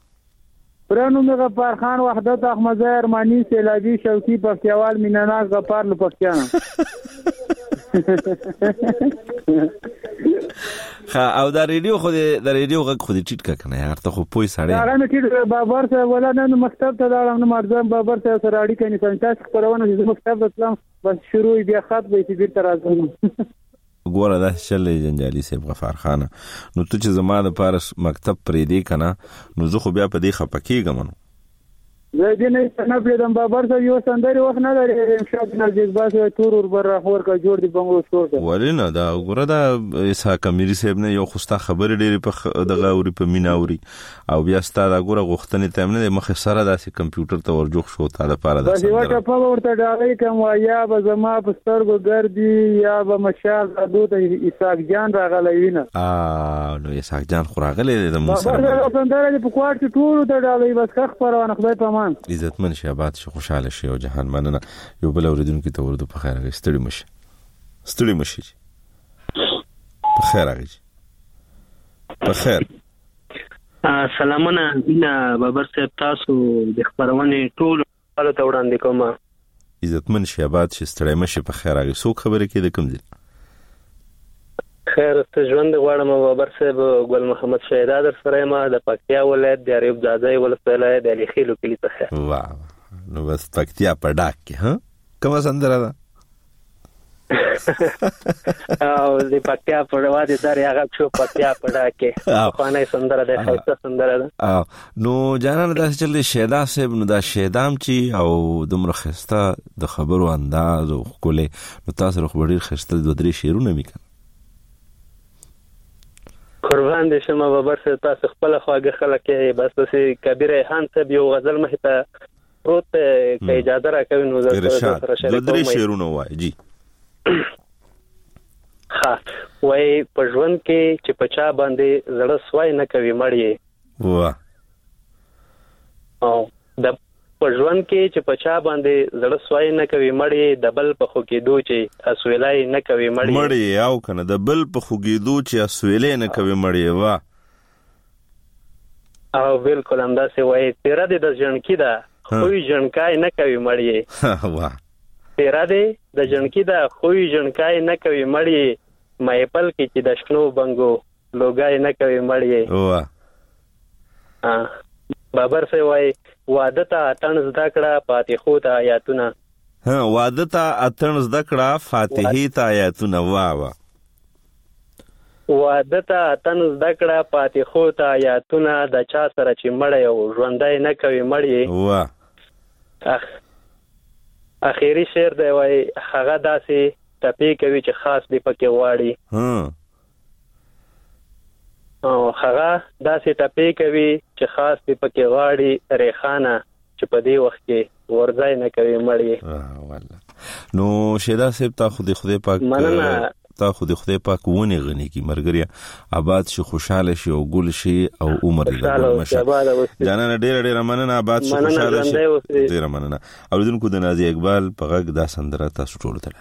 پورا نوم غفار خان وحدت احمدزئی ارمانی سیلابی شوقی پښتیوال میناناز غفار لپښتیان. او دا ریډیو خو د ریډیو غږ خو دې ټیټ کا کنه یار ته خو پوي سړی هغه مې ټیټ بابر صاحب ولا نه مکتب ته لاړم نو مرزم بابر صاحب سره اړیکه نه کوم تاسو خبرونه چې مکتب ته تلم بس شروع بیا خط به چې بیرته راځم ګوره دا شلې جنجالي صاحب غفار خان نو ته چې زما د پارس مکتب پرې دی کنه نو زه خو بیا په دې خپکیږم نو زه دې نه څنګه پریدم بابر صاحب یو سندري وخت نه لري انشاء الله جذبات ټور ور بر راخور کا جوړ دی بنگلور شو ولې نه دا ګوره دا اسحاق امیری صاحب نه یو خوستا خبر ډېری په دغه اوري په میناوري او بیا ستاره ګوره غوښتنې ته نه مخه سره داسې کمپیوټر ته ورجوخ شو تا د پاره دا یو ټاپه ورته ډالې کوم یا به زما په سترګو ګرځي یا به مشال دوته اسحاق جان راغلی وینه نو اسحاق جان خو راغلی د موسی بابر سندره په کوارت ټول ته ډالې بس خخ پروانه خدای په عزتمن شي آباد شي خوشاله شي او جهان مننه یو بل اوریدونکو ته ورته په خیر غي ستړي مشي په خیر غي په خیر سلامونه بنا بابر صاحب تاسو د خبرونه ټول ته وړاندې کوم عزتمن شي آباد شي ستړي مشي په خیر غي سو خبره کې د کوم دي خیر ته ژوند غواړم بابر صاحب ګل محمد شهدا در سره ما د پکتیا ولایت د اریوب زاده ولسوالۍ د علي خیلو کلی څخه واه نو بس پکتیا په ډاک کې ها کومه سندره ده او د پکتیا په وادي دار هغه شو پکتیا په ډاک کې خوانه سندره ده خاصه سندره ده نو جانان دا چې شهدا صاحب نو دا شهدام چی او دمر خسته د خبرو انداز او کوله نو تاسو خو ډیر خسته د درې شیرونه میکن قربان دې شمه بابر صاحب تاسو خپل خواږه خلک بس چې کبیر خان صاحب یو غزل مخ ته پروت کې اجازه راکوي نو زه سره شریک درې شیرونه وای جی ها وای په ژوند کې چې پچا باندې زړه سوای نه کوي مړی واه او د په ژوند کې چې پچا باندې زړه سوای نه کوي مړی د بل په خو کې دوی چې اسویلای نه کوي مړی او کنه د بل په خو کې دوی چې اسویلای نه کوي مړی وا او بالکل همداسې وای تیرا دې د ژوندکی دا خوې ژوندکای نه کوي مړی وا تیرا دې د ژوندکی دا خوې ژوندکای نه کوي مړی مې پل کې چې د شنو بنګو لوګای نه کوي مړی وا بابر سے وای واده ته اتن زده کړه فاتحو ته آیاتونه واده ته اتن زده کړه فاتحه ته آیاتونه واوا واده ته اتن زده کړه فاتحو ته آیاتونه د چا سره چې مړ یو ژوندای نه کوي مړی وا اخیری شعر دی وای هغه داسې ټپې کوي چې خاص دی پکې واړي او هغه داسې ټپې کوي چې خاص دی پکې غاړي ریخانه چې په دې وخت کې ورځای نه کوي مړی والله نو شهدا صاحب تا خدای پاک تا خدای پاک ونه غني کی مرګریا آباد شي خوشاله شي او ګل شي او عمر دې مشه جانا ډېر مننه آباد شي خوشاله شي ډېر مننه اوریدونکو د نازي اقبال په غږ دا سندره تاسو ټول ته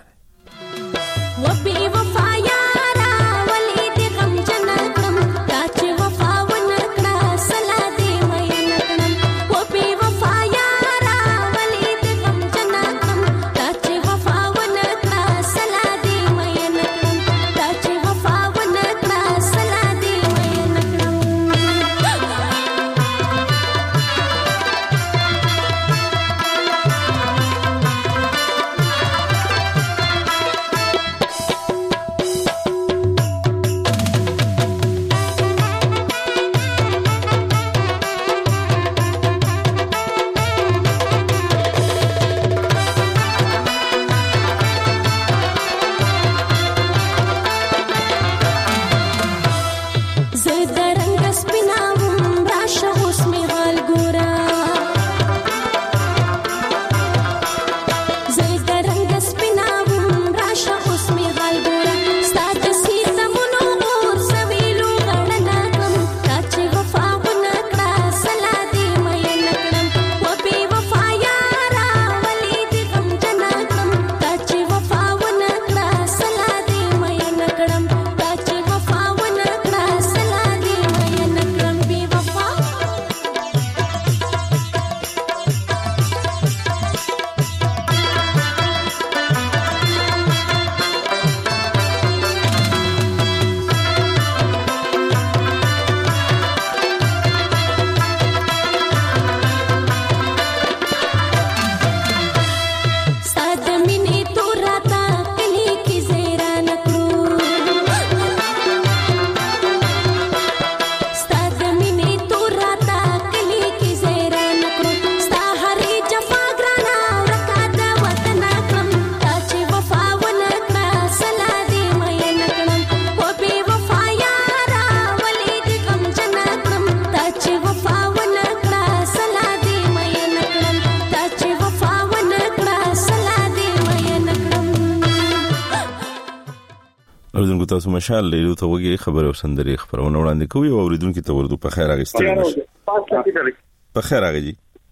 اوریدونکو تاسو مشال ریډیو ته وګورئ خبره وسندري خبرونه وړاندې کوي او اوریدونکو ته ورته په خیر اغستل مشه په خیر اغجی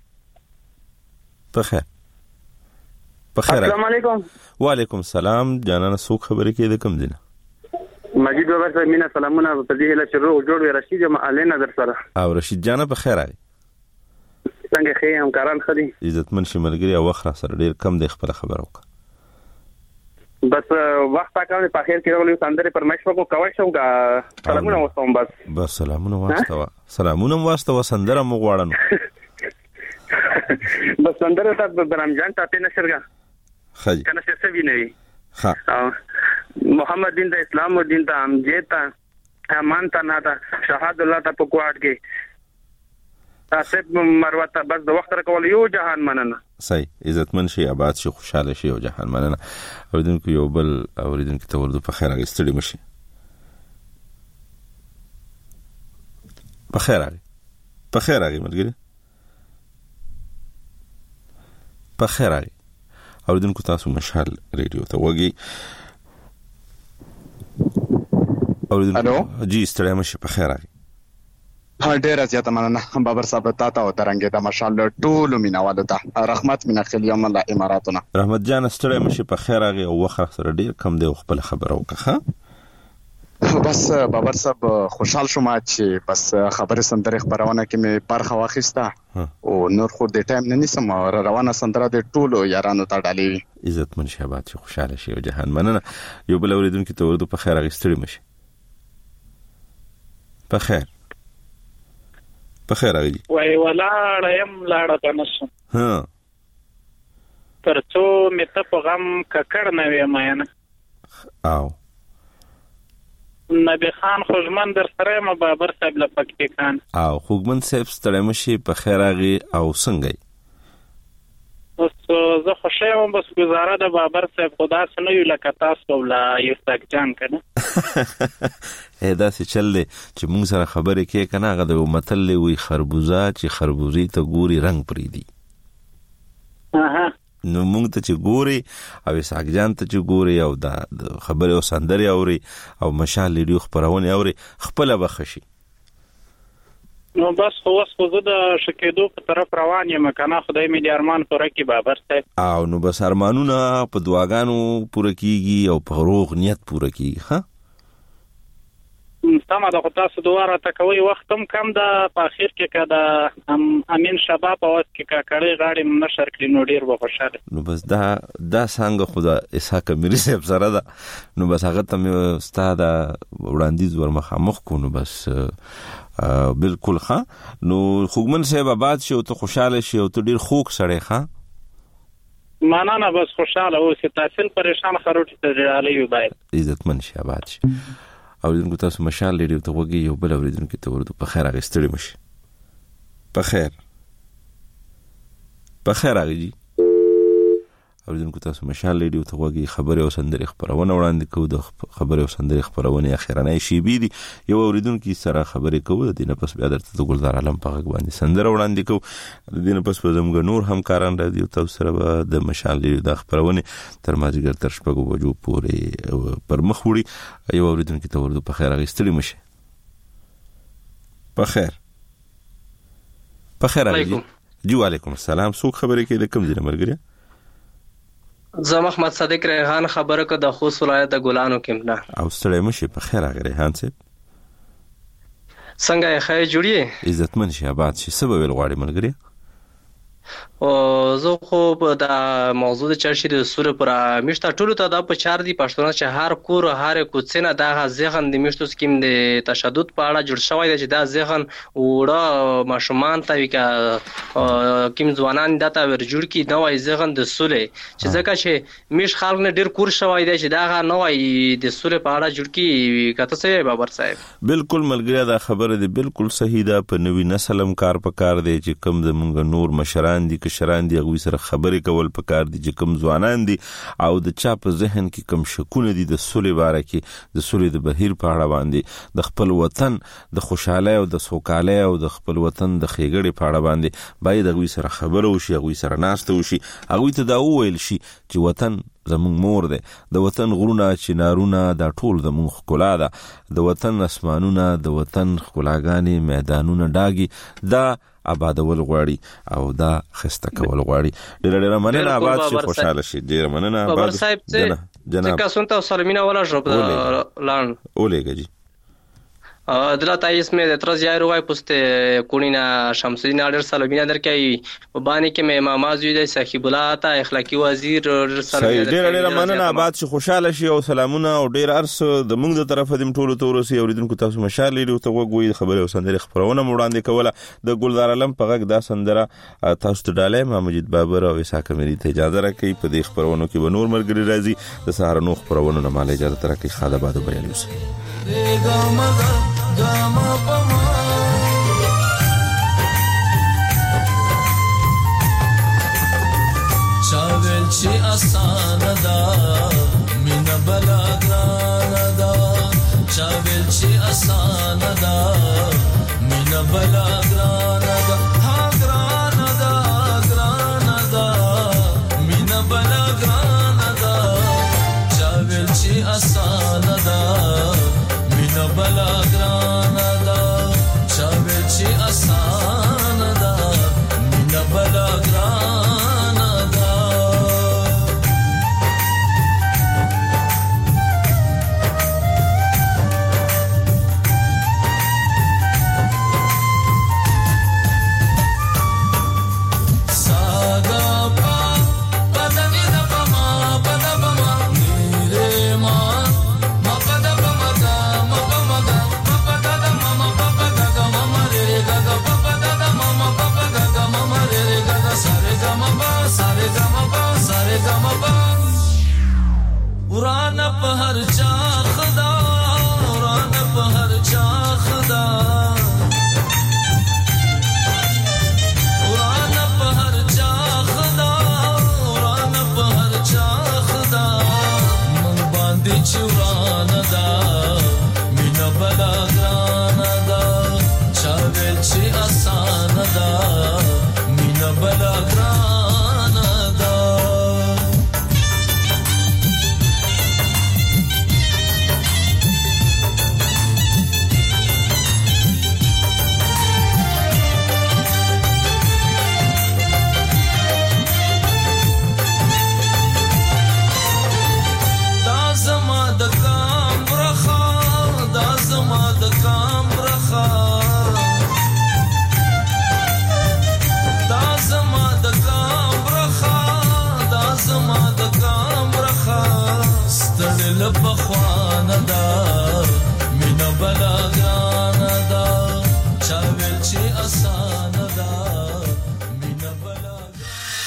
په خیر السلام علیکم وعلیکم السلام جانانه څوک خبرې کې د کم دینه مجید بابا صاحب مینا سلامونه په دې له شروع جوړ رشید علي نظر سره او رشید جانه په خیر اغی څنګه خې هم کاران خدي عزتمن شملګری او وخت سره ډیر کم د خبر وکړه بس وخت پاکاله په خیر کې ولې سندره پرمښ وکړو کوي شو سلامونه وستم بس سلامونه واستوا سندره مو غواړم بس سندره ته برامجان ته نشرګه خی کنه څه څه ویني ها محمد دین د اسلام او دین ته امجد ته امان ته نه ته شهادت الله ته په کوټ کې تاسو مروه ته بس د وخت راکول یو جهان مننه صحیح عزتمن شي آباد شي خوشاله شي او جهان مننه اوریدونکو یو بل اوریدونکو ته ورته په خیر غستړي مشي په خیر مرګري په خیر اوریدونکو تاسو مشال ریډیو ته وګي اوریدونکو جی ستړی مشي په خیر ډیر زیاته مننه بابر صاحب تاسو او ترنګ د مشال ټول مینوالو ته رحمت من خلیوم الله اماراتنا رحمت جان ستړی مشي په خیر او وخت سره ډیر کم دی خپل خبرو وکړه بس بابر صاحب خوشحال شوم چې بس خبره سندره خبرونه کې مې برخه واخیسته او نور خو د ټایم نه نسم روانه سندره د ټولو یارانو ته ډالې عزتمن شهبات چې خوشاله شي او جهان مننه یو بل اوریدونکو ته ورته په خیر غستړي مشي په خیر اغلی وای ولاړ يم لاړه تنسم ها ترڅو مې ته په غم ککړ نه وې مینه او نبی خان خوږمن در سره ما بابر صاحب لپاره کان او خوږمن صاحب ستړی مشي په خیر اغي او څنګه بس زه خوشاله بس گزاره د بابر صاحب خدا سره یو لکه تاسو ولا یو تک جان کنه دا څه چل دی چې موږ سره خبرې کې کنه هغه د متل وی خربوزه چې خربوزي ته ګوري رنگ پری دی نو موږ ته چې ګوري او ساګجان ته چې ګوري او د خبرې او سندري اوري او مشال ریډیو خبرونه اوري خپل بخشي نو بس خو زه د شکیدو په طرف روان یم کنه خدای مې د ارمان پوره کی بابر صاحب او نو بس ارمانونه په دعاګانو پوره کیږي او په روغ نیت پوره کیږي ها سمه ده خو تاسو دواره تکوي وخت هم کم ده په اخر کې کده امین شباب اوس کې کاکړې غاړي نشر کړی نو ډیر به خوشاله نو بس دا څنګه خدا اسحاق مری صاحب سره ده نو بس هغه ته استاد وړاندیز ورمخامخ کو نو بس بالکل ښه نو خوګمن صاحب آباد شي او ته خوشاله شي او ته ډیر خوږ سړی ښه معنا بس خوشاله اوسې تحصیل پریشان خروټي ته ډالې وي باید عزتمن شي آباد شي اوریدونکو تاسو مشال ریډیو ته وګورئ یو بل اوریدونکو ته ورته په خیر غستړي مشي په خیر اغلی اوریدونکو تاسو مشال ریډیو ته وګورئ خبره او سندري خبرونه وړاندې کوو د خبره او سندري خبرونه اخیرانه شي بي دي یو اوریدونکو سره خبرې کوو د دینه پس بیا درته د ګلزار عالم په غږ باندې سندره وړاندې کوو د دینه پس په زموږ نور همکاران رادیو تاسو سره د مشال ریډیو د خبرونه تر مازیګر تر شپږو بجو پورې پر مخ وړي یو اوریدونکو ته ورته په خیر غستړي مشي په خیر علیکم جی وعلیکم السلام څوک خبرې کې د کوم ځای مرګري زه محمد صادق ریحان خبره که د خوست ولایت د ګلانو کې نه او ستړی مشي په خیر هغه ریحان صاحب څنګه یې خیر جوړی عزتمن شي آباد شي سبب الغواړي ملګری او زه خو د موضوع د چرشي د سوره پر مشته ټولو ته د پچار دی پښتون چې هر کور هر کوڅنه د ذهن د مشتو سکیم د تشدد په اړه جوړ شوی دی چې د ذهن وړه ماشومان ته وکا کیم ځوانان د تا ور جوړ کی نوې ذهن د سوره چې ځکه چې مش خلک نه ډیر کور شوی دی چې دا نوې د سوره په اړه جوړ کی کته څه بابر صاحب بالکل ملګری دا خبره دی بالکل صحیح ده په نوې نسلم کار دی چې کم د مونږ نور مشران دي کشران دي د غوي سره خبرې کول پکار دي چې کوم ځوانان دي او د چا په ذهن کې کوم شکونه دي د سولې باره کې د سولې د بهیر په اړه باندې د خپل وطن د خوشاله او د سوکاله او د خپل وطن د خېګړې په اړه باندې باید د غوي سره خبرو وشي غوي سره ناشته وشي هغه ته دا وویل شي چې وطن زمونږ مور ده د وطن غرونه چنارونه دا ټول زمونږ ښکلا ده د وطن اسمانونه د وطن ښکلاګانې میدانونه ډاګي دا آبادول غواړي او دا خسته کول غواړي ډېر مننه آباد شي خوشاله شي ډېر مننه آباد صاحب جناب څنګه سلمینا ولا شو لان اولېګه جی دلته اسمه د ترز یای روای پسته کونینا شمسدین اډر سلمینا درکای وبانی کې مې امام زوی صاحب الله تا اخلاقی وزیر سلمینا ډېر مننه آباد شي خوشاله شي او سلامونه او ډېر ارس د موږ د طرفه د ټولو تورسي اوریدونکو تاسو مشال لري ته وګوي خبره او سندره خبرونه وړاندې کوله د ګلزار علم په غږ دا سندره تاسو ته ډاله ما مجید بابر او اسحاق مری ته اجازه راکړي په دې خبرونو کې به نور مرګري راځي د سهار نو خبرونو نه مال اجازه راکړي خاله باد بیان وسی Gama pama Chavel chi asana da mina bala grana da Chavel chi asana da mina bala grana da ha grana da mina bala grana da Chavel chi asana da mina bala grana da chavel chi asana da mina bala grana da saga pa padani da pama padama nire ma ma padama ga ma pama ga ma padada mama papa ga mama re ga papa dada mama papa ga mama re ga sare ga ma ba sare ga ma ba sare ga ma ba urana par har cha khada